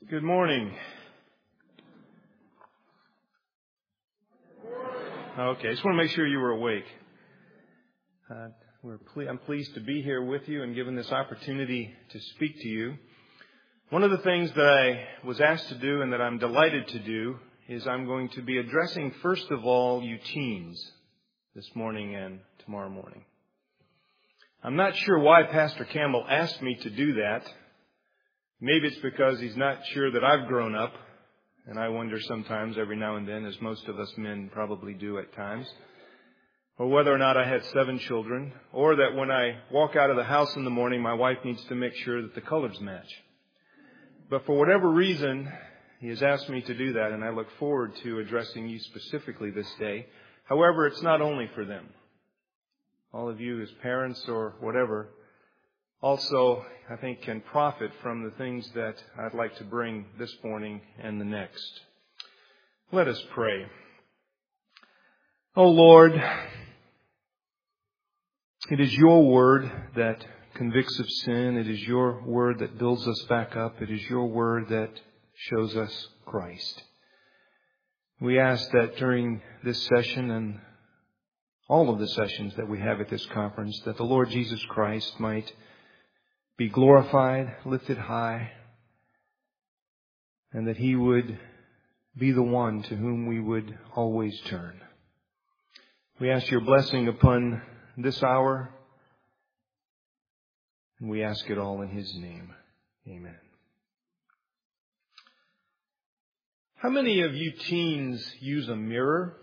Good morning. Okay, I just want to make sure you were awake. I'm pleased to be here with you and given this opportunity to speak to you. One of the things that I was asked to do and that I'm delighted to do is I'm going to be addressing first of all you teens this morning and tomorrow morning. I'm not sure why Pastor Campbell asked me to do that. Maybe it's because he's not sure that I've grown up, and I wonder sometimes every now and then, as most of us men probably do at times, or whether or not I had 7 children, or that when I walk out of the house in the morning, my wife needs to make sure that the colors match. But for whatever reason, he has asked me to do that, and I look forward to addressing you specifically this day. However, it's not only for them. All of you as parents or whatever also, I think, can profit from the things that I'd like to bring this morning and the next. Let us pray. Oh Lord, it is your word that convicts of sin. It is your word that builds us back up. It is your word that shows us Christ. We ask that during this session and all of the sessions that we have at this conference, that the Lord Jesus Christ might be glorified, lifted high, and that He would be the one to whom we would always turn. We ask your blessing upon this hour, and we ask it all in His name. Amen. How many of you teens use a mirror?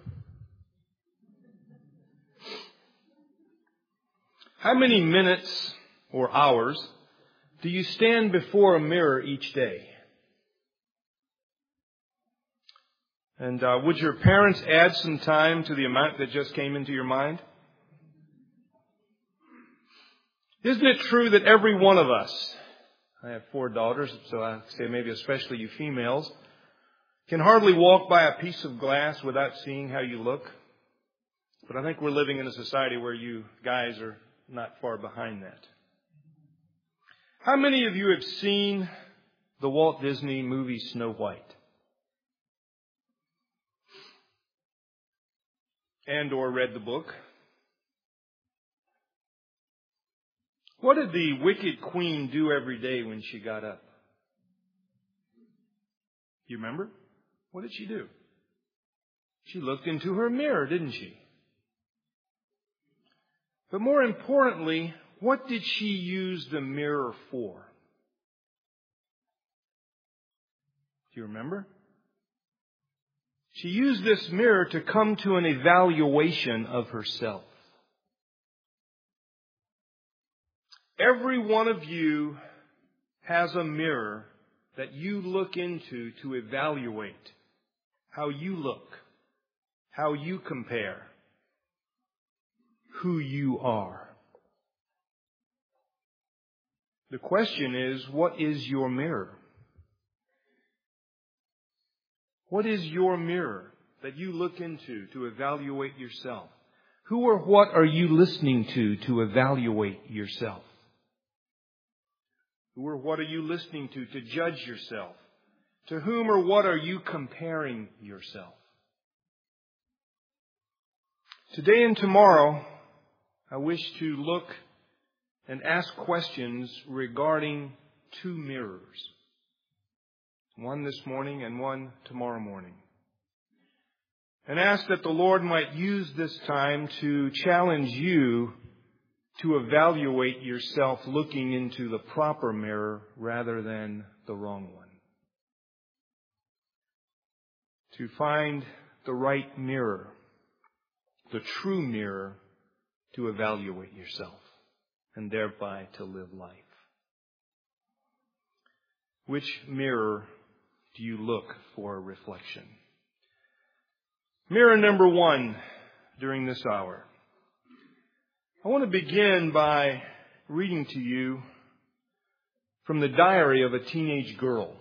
How many minutes or hours do you stand before a mirror each day? And would your parents add some time to the amount that just came into your mind? Isn't it true that every one of us, I have 4 daughters, so I say maybe especially you females, can hardly walk by a piece of glass without seeing how you look? But I think we're living in a society where you guys are not far behind that. How many of you have seen the Walt Disney movie Snow White? And or read the book? What did the wicked queen do every day when she got up? You remember? What did she do? She looked into her mirror, didn't she? But more importantly, what did she use the mirror for? Do you remember? She used this mirror to come to an evaluation of herself. Every one of you has a mirror that you look into to evaluate how you look, how you compare, who you are. The question is, what is your mirror? What is your mirror that you look into to evaluate yourself? Who or what are you listening to evaluate yourself? Who or what are you listening to judge yourself? To whom or what are you comparing yourself? Today and tomorrow, I wish to look and ask questions regarding 2 mirrors. One this morning and one tomorrow morning. And ask that the Lord might use this time to challenge you to evaluate yourself looking into the proper mirror rather than the wrong one. To find the right mirror, the true mirror, to evaluate yourself and thereby to live life. Which mirror do you look for reflection? Mirror number 1 during this hour. I want to begin by reading to you from the diary of a teenage girl.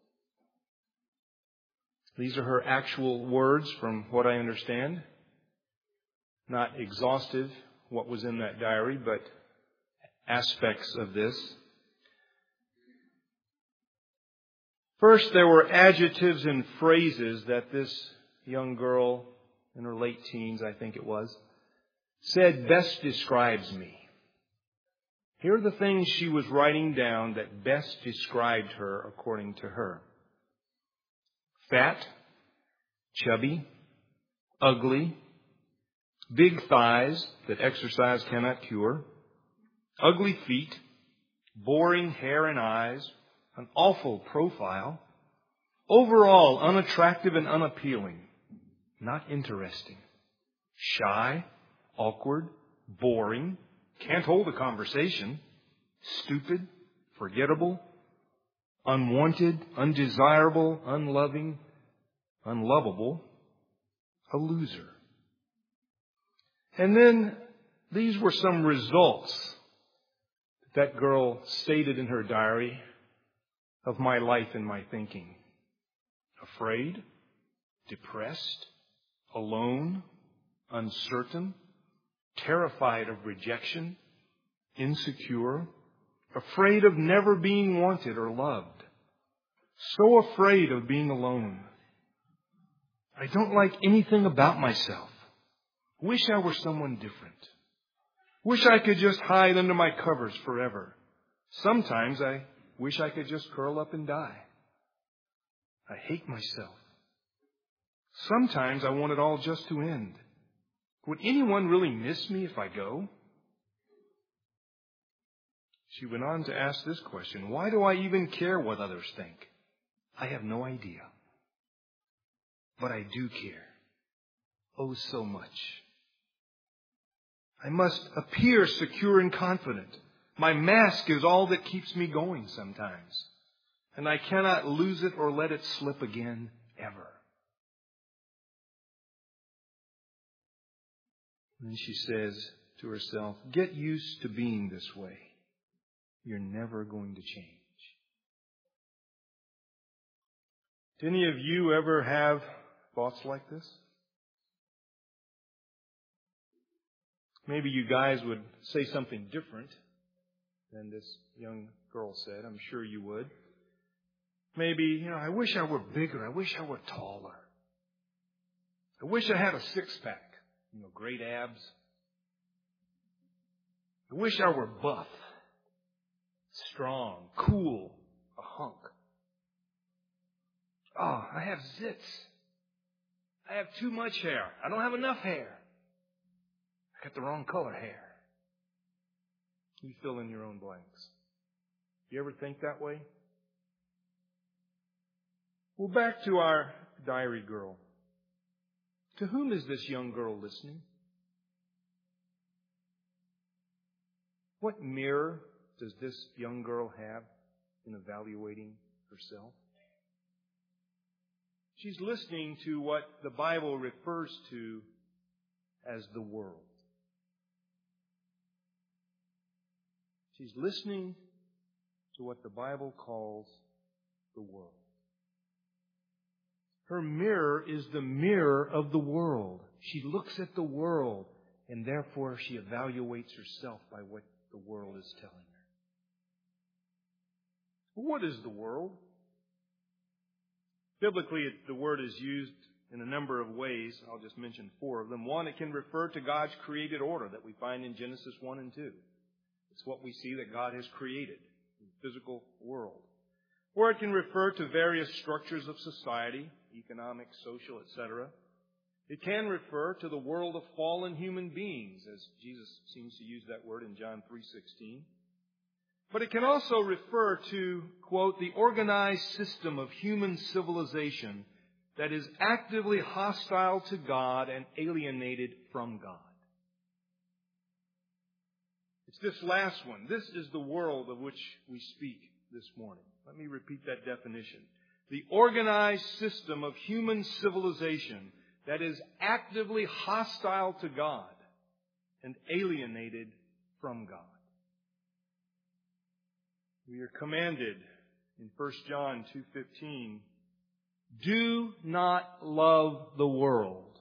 These are her actual words from what I understand. Not exhaustive, what was in that diary, but aspects of this. First, there were adjectives and phrases that this young girl in her late teens, I think it was, said best describes me. Here are the things she was writing down that best described her according to her. Fat, chubby, ugly, big thighs that exercise cannot cure, ugly feet, boring hair and eyes, an awful profile, overall unattractive and unappealing, not interesting, shy, awkward, boring, can't hold a conversation, stupid, forgettable, unwanted, undesirable, unloving, unlovable, a loser. And then these were some results that girl stated in her diary of my life and my thinking. Afraid, depressed, alone, uncertain, terrified of rejection, insecure, afraid of never being wanted or loved, so afraid of being alone. I don't like anything about myself. Wish I were someone different. Wish I could just hide under my covers forever. Sometimes I wish I could just curl up and die. I hate myself. Sometimes I want it all just to end. Would anyone really miss me if I go? She went on to ask this question: why do I even care what others think? I have no idea. But I do care. Oh, so much. I must appear secure and confident. My mask is all that keeps me going sometimes. And I cannot lose it or let it slip again, ever. And she says to herself, get used to being this way. You're never going to change. Do any of you ever have thoughts like this? Maybe you guys would say something different than this young girl said. I'm sure you would. Maybe, I wish I were bigger. I wish I were taller. I wish I had a six-pack. Great abs. I wish I were buff, strong, cool, a hunk. Oh, I have zits. I have too much hair. I don't have enough hair. I got the wrong color hair. You fill in your own blanks. You ever think that way? Well, back to our diary girl. To whom is this young girl listening? What mirror does this young girl have in evaluating herself? She's listening to what the Bible refers to as the world. She's listening to what the Bible calls the world. Her mirror is the mirror of the world. She looks at the world, and therefore she evaluates herself by what the world is telling her. What is the world? Biblically, the word is used in a number of ways. I'll just mention 4 of them. One, it can refer to God's created order that we find in Genesis 1 and 2. It's what we see that God has created in the physical world. Or it can refer to various structures of society, economic, social, etc. It can refer to the world of fallen human beings, as Jesus seems to use that word in John 3:16. But it can also refer to, quote, the organized system of human civilization that is actively hostile to God and alienated from God. It's this last one. This is the world of which we speak this morning. Let me repeat that definition. The organized system of human civilization that is actively hostile to God and alienated from God. We are commanded in 1 John 2:15, do not love the world,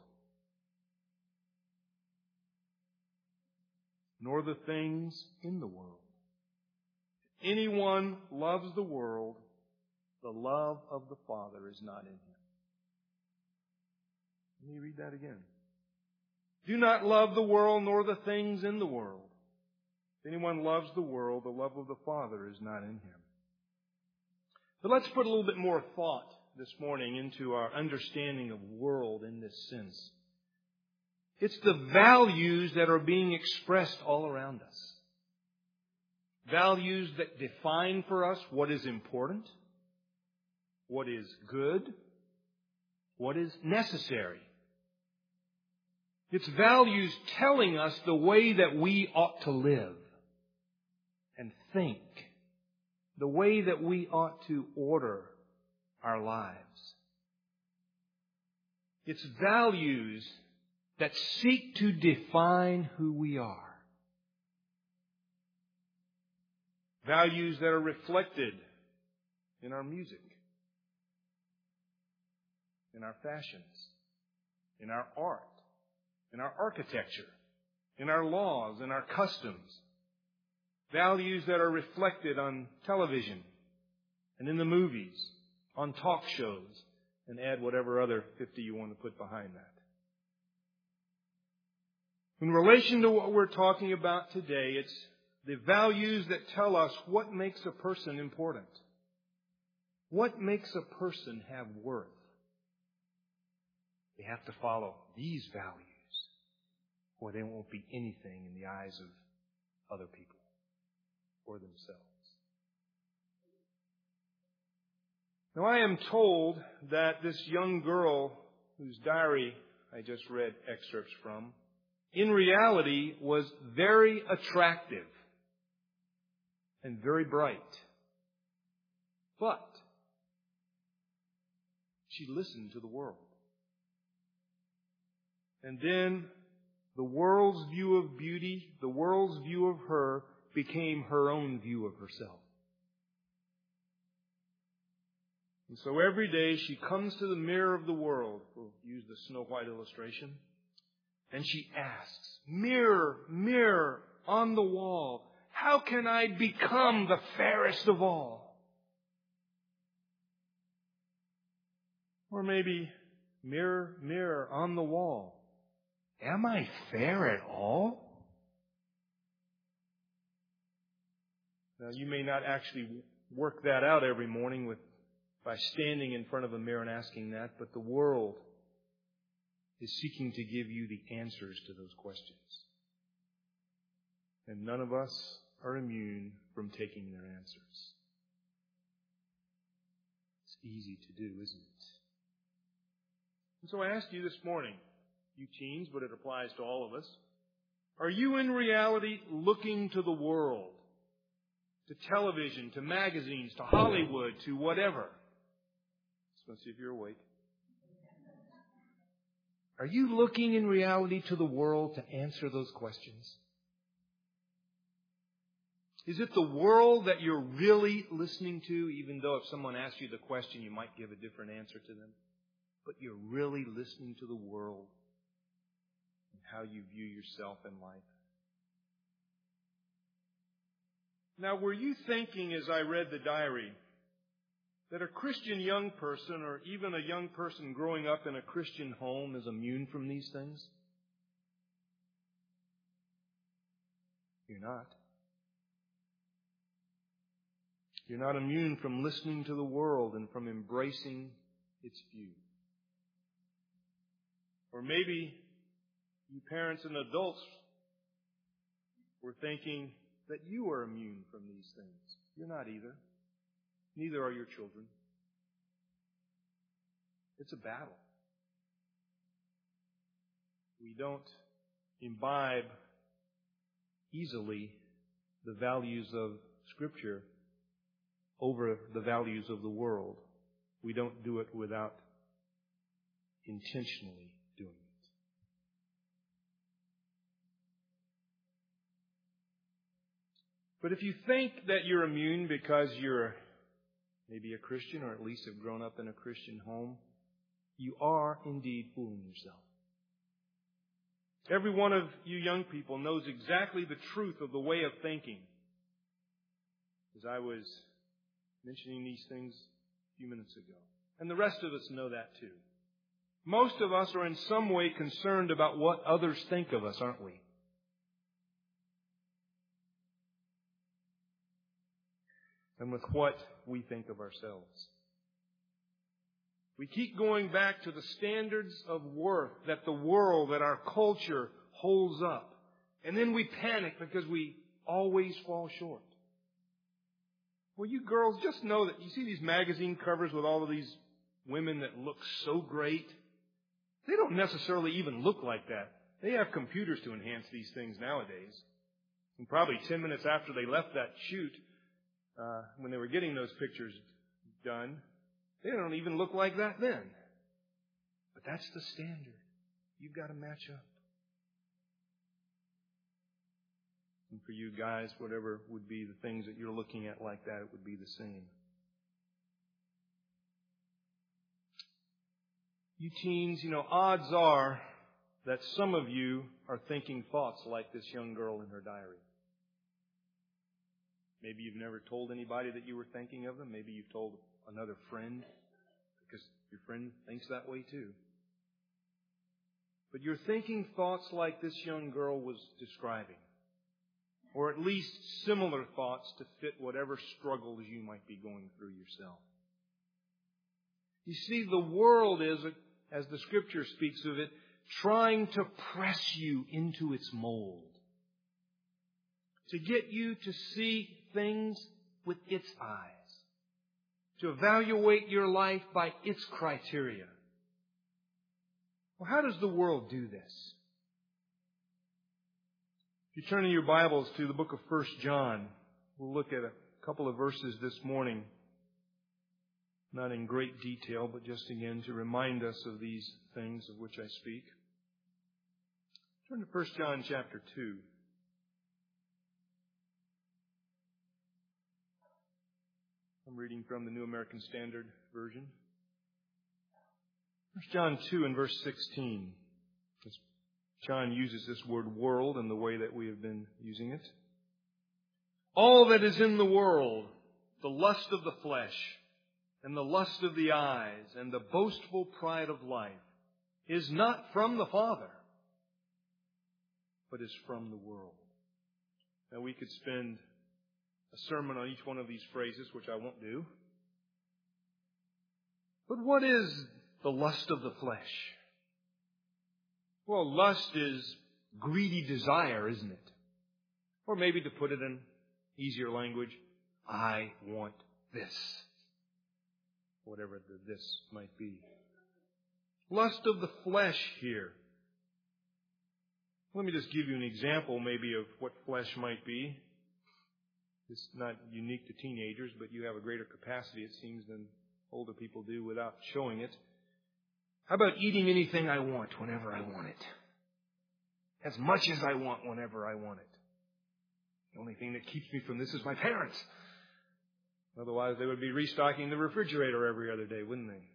nor the things in the world. If anyone loves the world, The love of the Father is not in him. Let me read that again. Do not love the world nor the things in the world. If anyone loves the world, the love of the Father is not in him. But let's put a little bit more thought this morning into our understanding of world in this sense. It's the values that are being expressed all around us. Values that define for us what is important, what is good, what is necessary. It's values telling us the way that we ought to live and think, the way that we ought to order our lives. It's values that seek to define who we are. Values that are reflected in our music, in our fashions, in our art, in our architecture, in our laws, in our customs. Values that are reflected on television and in the movies, on talk shows, and add whatever other 50 you want to put behind that. In relation to what we're talking about today, it's the values that tell us what makes a person important. What makes a person have worth? They have to follow these values, or they won't be anything in the eyes of other people or themselves. Now, I am told that this young girl whose diary I just read excerpts from, in reality was very attractive and very bright. But she listened to the world. And then the world's view of beauty, the world's view of her, became her own view of herself. And so every day she comes to the mirror of the world, we'll use the Snow White illustration, and she asks, "Mirror, mirror on the wall, how can I become the fairest of all?" Or maybe, "Mirror, mirror on the wall, am I fair at all?" Now, you may not actually work that out every morning by standing in front of a mirror and asking that, but the world is seeking to give you the answers to those questions. And none of us are immune from taking their answers. It's easy to do, isn't it? And so I ask you this morning, you teens, but it applies to all of us, are you in reality looking to the world, to television, to magazines, to Hollywood, to whatever? Just want to see if you're awake. Are you looking in reality to the world to answer those questions? Is it the world that you're really listening to, even though if someone asks you the question, you might give a different answer to them? But you're really listening to the world and how you view yourself in life. Now, were you thinking as I read the diary that a Christian young person or even a young person growing up in a Christian home is immune from these things? You're not. You're not immune from listening to the world and from embracing its view. Or maybe you parents and adults were thinking that you are immune from these things. You're not either. Neither are your children. It's a battle. We don't imbibe easily the values of Scripture over the values of the world. We don't do it without intentionally doing it. But if you think that you're immune because you're maybe a Christian or at least have grown up in a Christian home, you are indeed fooling yourself. Every one of you young people knows exactly the truth of the way of thinking. As I was mentioning these things a few minutes ago. And the rest of us know that too. Most of us are in some way concerned about what others think of us, aren't we? And with what we think of ourselves. We keep going back to the standards of worth that the world, that our culture holds up. And then we panic because we always fall short. Well, you girls just know that you see these magazine covers with all of these women that look so great. They don't necessarily even look like that. They have computers to enhance these things nowadays. And probably 10 minutes after they left that shoot, when they were getting those pictures done, they don't even look like that then. But that's the standard. You've got to match up. And for you guys, whatever would be the things that you're looking at like that, it would be the same. You teens, odds are that some of you are thinking thoughts like this young girl in her diary. Maybe you've never told anybody that you were thinking of them. Maybe you've told another friend because your friend thinks that way too. But you're thinking thoughts like this young girl was describing. Or at least similar thoughts to fit whatever struggles you might be going through yourself. You see, the world is, as the Scripture speaks of it, trying to press you into its mold. To get you to see things with its eyes. To evaluate your life by its criteria. Well, how does the world do this? If you turn in your Bibles to the book of 1 John, we'll look at a couple of verses this morning. Not in great detail, but just again to remind us of these things of which I speak. Turn to 1 John chapter 2. I'm reading from the New American Standard Version. 1 John 2 and verse 16. John uses this word world in the way that we have been using it. All that is in the world, the lust of the flesh, and the lust of the eyes, and the boastful pride of life, is not from the Father, but is from the world. Now we could spend a sermon on each one of these phrases, which I won't do. But what is the lust of the flesh? Well, lust is greedy desire, isn't it? Or maybe to put it in easier language, I want this. Whatever the this might be. Lust of the flesh here. Let me just give you an example maybe of what flesh might be. It's not unique to teenagers, but you have a greater capacity, it seems, than older people do without showing it. How about eating anything I want whenever I want it? As much as I want whenever I want it. The only thing that keeps me from this is my parents. Otherwise, they would be restocking the refrigerator every other day, wouldn't they?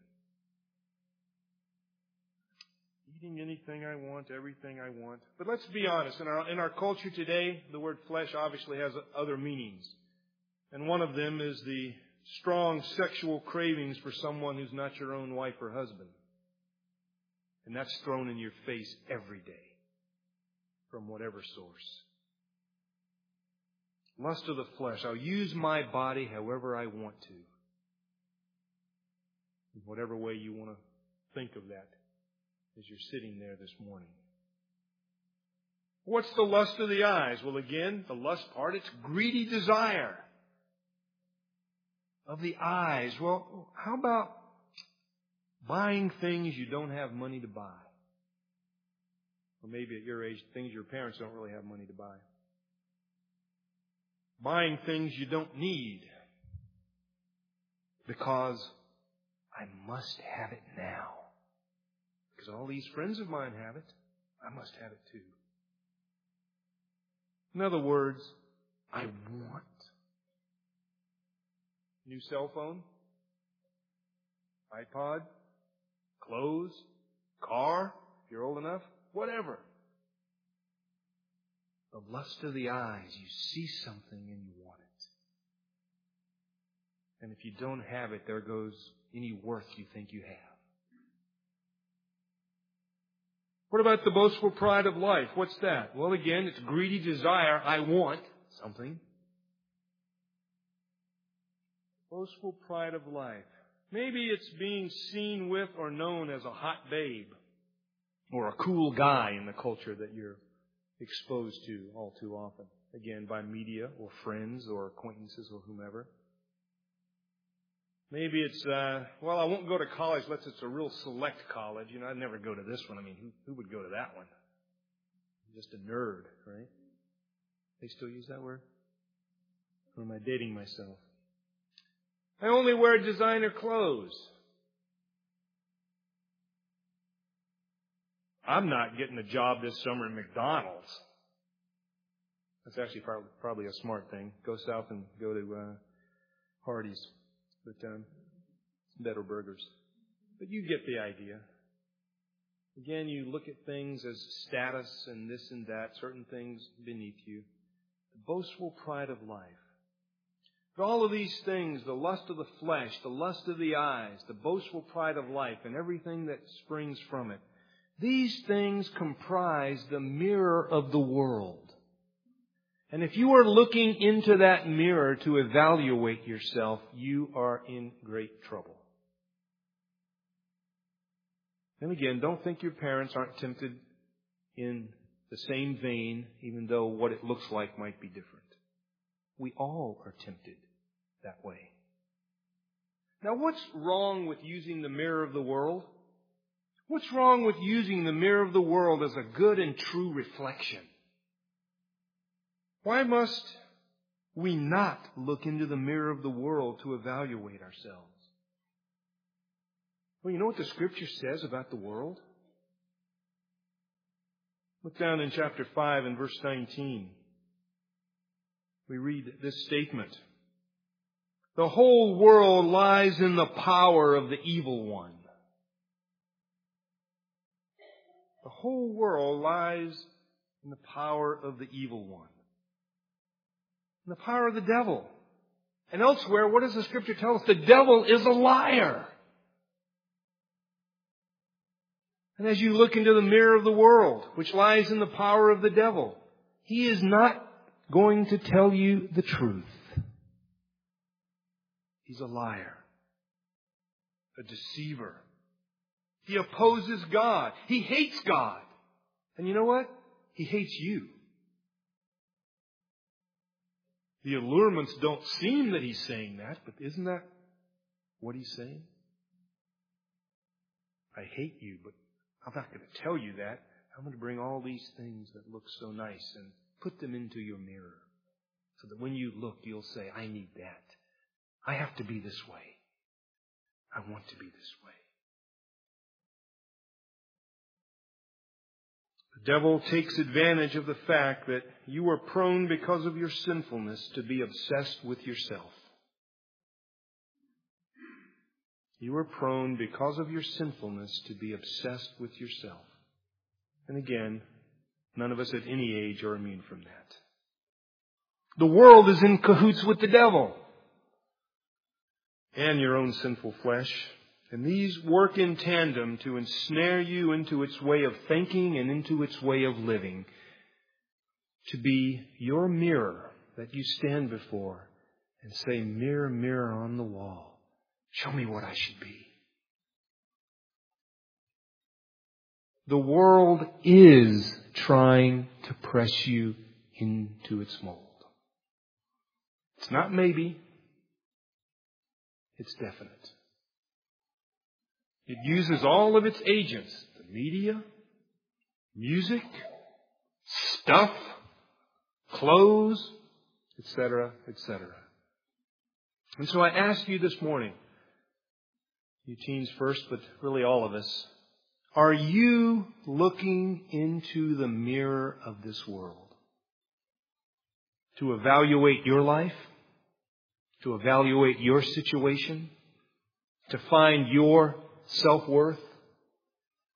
Eating anything I want, everything I want. But let's be honest, in our culture today, the word flesh obviously has other meanings. And one of them is the strong sexual cravings for someone who's not your own wife or husband. And that's thrown in your face every day from whatever source. Lust of the flesh. I'll use my body however I want to. In whatever way you want to think of that as you're sitting there this morning. What's the lust of the eyes? Well, again, the lust part, it's greedy desire of the eyes. Well, how about buying things you don't have money to buy? Or maybe at your age, things your parents don't really have money to buy. Buying things you don't need because I must have it now. Because all these friends of mine have it, I must have it too. In other words, I want. New cell phone, iPod, clothes, car, if you're old enough, whatever. The lust of the eyes, you see something and you want it. And if you don't have it, there goes any worth you think you have. What about the boastful pride of life? What's that? Well, again, it's greedy desire. I want something. Boastful pride of life. Maybe it's being seen with or known as a hot babe or a cool guy in the culture that you're exposed to all too often. Again, by media or friends or acquaintances or whomever. Maybe it's, I won't go to college unless it's a real select college. I'd never go to this one. I mean, who would go to that one? Just a nerd, right? They still use that word? Or am I dating myself? I only wear designer clothes. I'm not getting a job this summer at McDonald's. That's actually probably a smart thing. Go south and go to Hardee's. But better burgers. But you get the idea. Again, you look at things as status and this and that, certain things beneath you. The boastful pride of life. But all of these things, the lust of the flesh, the lust of the eyes, the boastful pride of life, and everything that springs from it, these things comprise the mirror of the world. And if you are looking into that mirror to evaluate yourself, you are in great trouble. And again, don't think your parents aren't tempted in the same vein, even though what it looks like might be different. We all are tempted that way. Now, what's wrong with using the mirror of the world? What's wrong with using the mirror of the world as a good and true reflection? Why must we not look into the mirror of the world to evaluate ourselves? Well, you know what the Scripture says about the world? Look down in chapter 5 and verse 19. We read this statement. The whole world lies in the power of the evil one. The whole world lies in the power of the evil one. In the power of the devil. And elsewhere, what does the Scripture tell us? The devil is a liar. And as you look into the mirror of the world, which lies in the power of the devil, he is not going to tell you the truth. He's a liar. A deceiver. He opposes God. He hates God. And you know what? He hates you. The allurements don't seem that he's saying that, but isn't that what he's saying? I hate you, but I'm not going to tell you that. I'm going to bring all these things that look so nice and put them into your mirror so that when you look, you'll say, I need that. I have to be this way. I want to be this way. The devil takes advantage of the fact that you are prone because of your sinfulness to be obsessed with yourself. You are prone because of your sinfulness to be obsessed with yourself. And again, none of us at any age are immune from that. The world is in cahoots with the devil and your own sinful flesh. And these work in tandem to ensnare you into its way of thinking and into its way of living. To be your mirror that you stand before and say, mirror, mirror on the wall, show me what I should be. The world is trying to press you into its mold. It's not maybe. It's definite. It uses all of its agents, the media, music, stuff, clothes, etc., etc. And so I ask you this morning, you teens first, but really all of us, are you looking into the mirror of this world to evaluate your life, to evaluate your situation, to find your self-worth,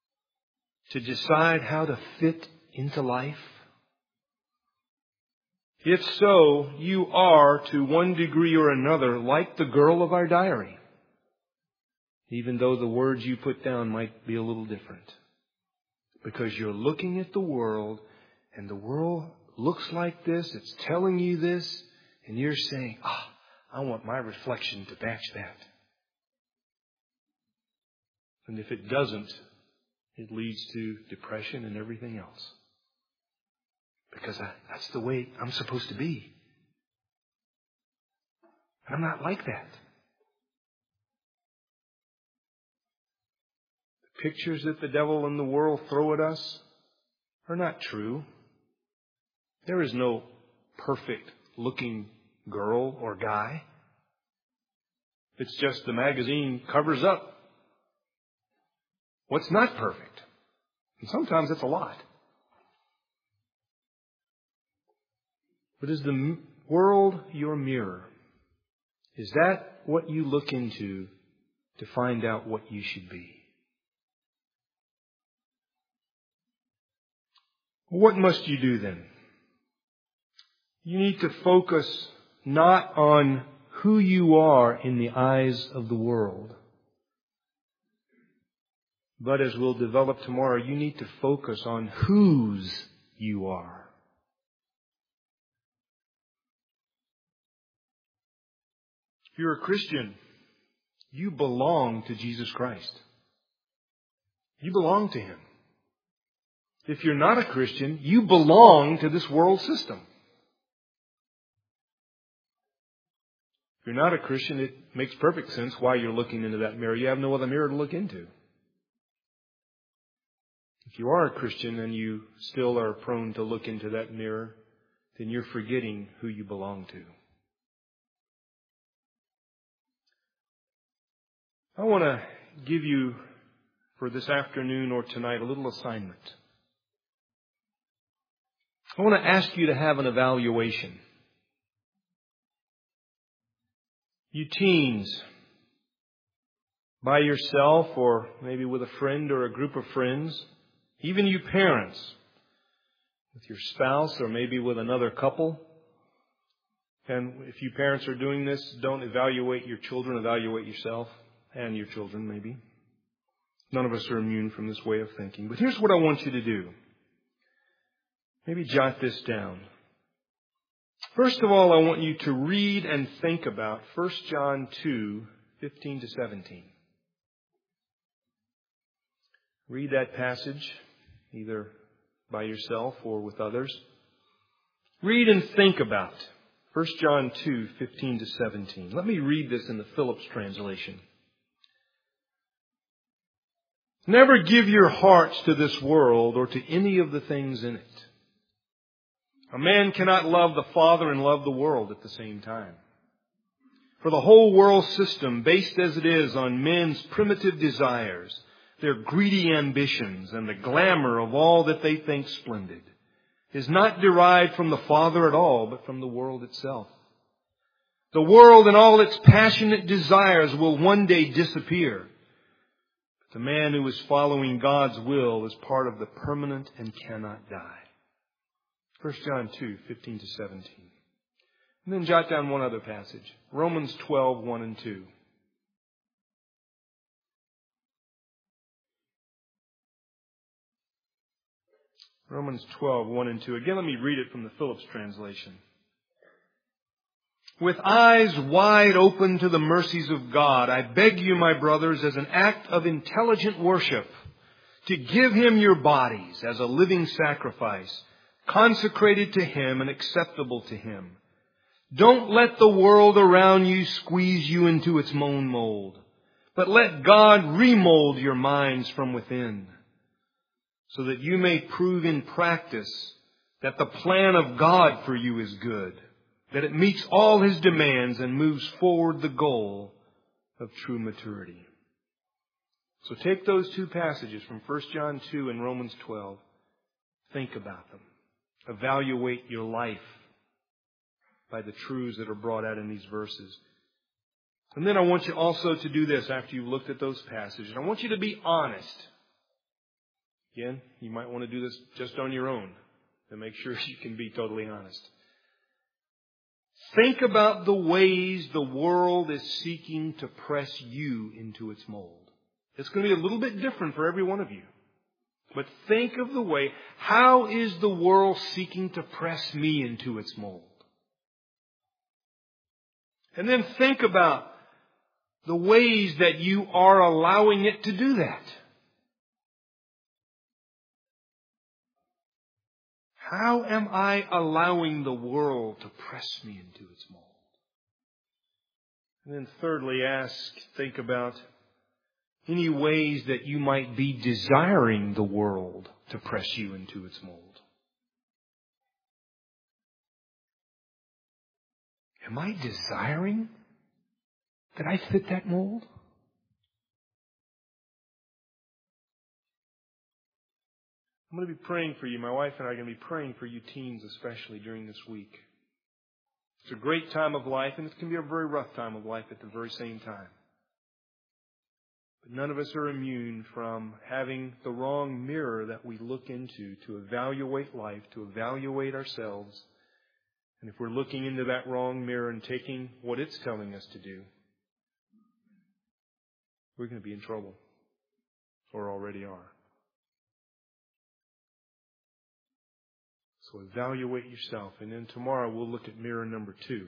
to decide how to fit into life? If so, you are, to one degree or another, like the girl of our diary, even though the words you put down might be a little different. Because you're looking at the world, and the world looks like this, it's telling you this, and you're saying, I want my reflection to match that. And if it doesn't, it leads to depression and everything else. Because that's the way I'm supposed to be. And I'm not like that. The pictures that the devil and the world throw at us are not true. There is no perfect looking girl or guy. It's just the magazine covers up what's not perfect. And sometimes it's a lot. But is the world your mirror? Is that what you look into to find out what you should be? What must you do then? You need to focus not on who you are in the eyes of the world, but as we'll develop tomorrow, you need to focus on whose you are. If you're a Christian, you belong to Jesus Christ. You belong to Him. If you're not a Christian, you belong to this world system. If you're not a Christian, it makes perfect sense why you're looking into that mirror. You have no other mirror to look into. If you are a Christian and you still are prone to look into that mirror, then you're forgetting who you belong to. I want to give you, for this afternoon or tonight, a little assignment. I want to ask you to have an evaluation. You teens, by yourself or maybe with a friend or a group of friends, even you parents, with your spouse or maybe with another couple. And if you parents are doing this, don't evaluate your children, evaluate yourself and your children maybe. None of us are immune from this way of thinking. But here's what I want you to do. Maybe jot this down. First of all, I want you to read and think about 1 John 2, 15 to 17. Read that passage, either by yourself or with others. Read and think about 1 John 2, 15 to 17. Let me read this in the Phillips translation. Never give your hearts to this world or to any of the things in it. A man cannot love the Father and love the world at the same time. For the whole world system, based as it is on men's primitive desires, their greedy ambitions, and the glamour of all that they think splendid, is not derived from the Father at all, but from the world itself. The world and all its passionate desires will one day disappear. But the man who is following God's will is part of the permanent and cannot die. 1 John 2, 15 to 17. And then jot down one other passage. Romans 12, 1 and 2. Romans 12, 1 and 2. Again, let me read it from the Phillips translation. With eyes wide open to the mercies of God, I beg you, my brothers, as an act of intelligent worship, to give Him your bodies as a living sacrifice, consecrated to Him and acceptable to Him. Don't let the world around you squeeze you into its own mold, but let God remold your minds from within, so that you may prove in practice that the plan of God for you is good, that it meets all His demands and moves forward the goal of true maturity. So take those two passages from 1 John 2 and Romans 12. Think about them. Evaluate your life by the truths that are brought out in these verses. And then I want you also to do this after you've looked at those passages. I want you to be honest. Again, you might want to do this just on your own to make sure you can be totally honest. Think about the ways the world is seeking to press you into its mold. It's going to be a little bit different for every one of you. But think of the way, how is the world seeking to press me into its mold? And then think about the ways that you are allowing it to do that. How am I allowing the world to press me into its mold? And then thirdly, think about any ways that you might be desiring the world to press you into its mold. Am I desiring that I fit that mold? I'm going to be praying for you. My wife and I are going to be praying for you teens, especially during this week. It's a great time of life, and it can be a very rough time of life at the very same time. But none of us are immune from having the wrong mirror that we look into to evaluate life, to evaluate ourselves. And if we're looking into that wrong mirror and taking what it's telling us to do, we're going to be in trouble, or already are. So evaluate yourself. And then tomorrow we'll look at mirror number 2.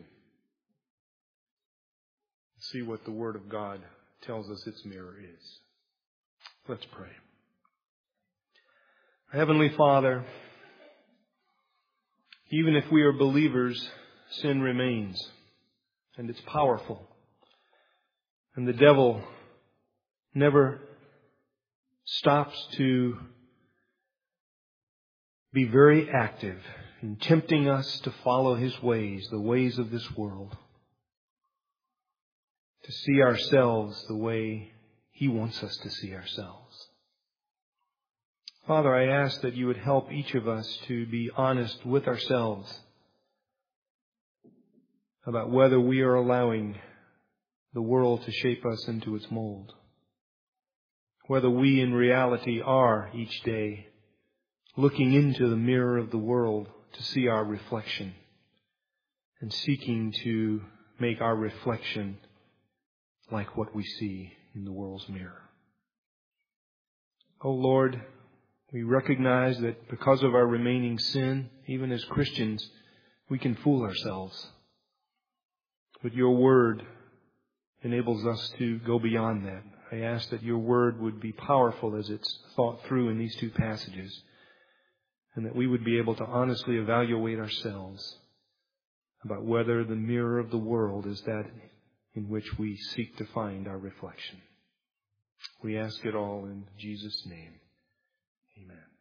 See what the Word of God tells us its mirror is. Let's pray. Heavenly Father, even if we are believers, sin remains. And it's powerful. And the devil never stops to be very active in tempting us to follow his ways, the ways of this world. To see ourselves the way he wants us to see ourselves. Father, I ask that you would help each of us to be honest with ourselves about whether we are allowing the world to shape us into its mold. Whether we in reality are each day looking into the mirror of the world to see our reflection and seeking to make our reflection like what we see in the world's mirror. Oh Lord, we recognize that because of our remaining sin, even as Christians, we can fool ourselves. But your Word enables us to go beyond that. I ask that your Word would be powerful as it's thought through in these 2 passages, and that we would be able to honestly evaluate ourselves about whether the mirror of the world is that in which we seek to find our reflection. We ask it all in Jesus' name. Amen.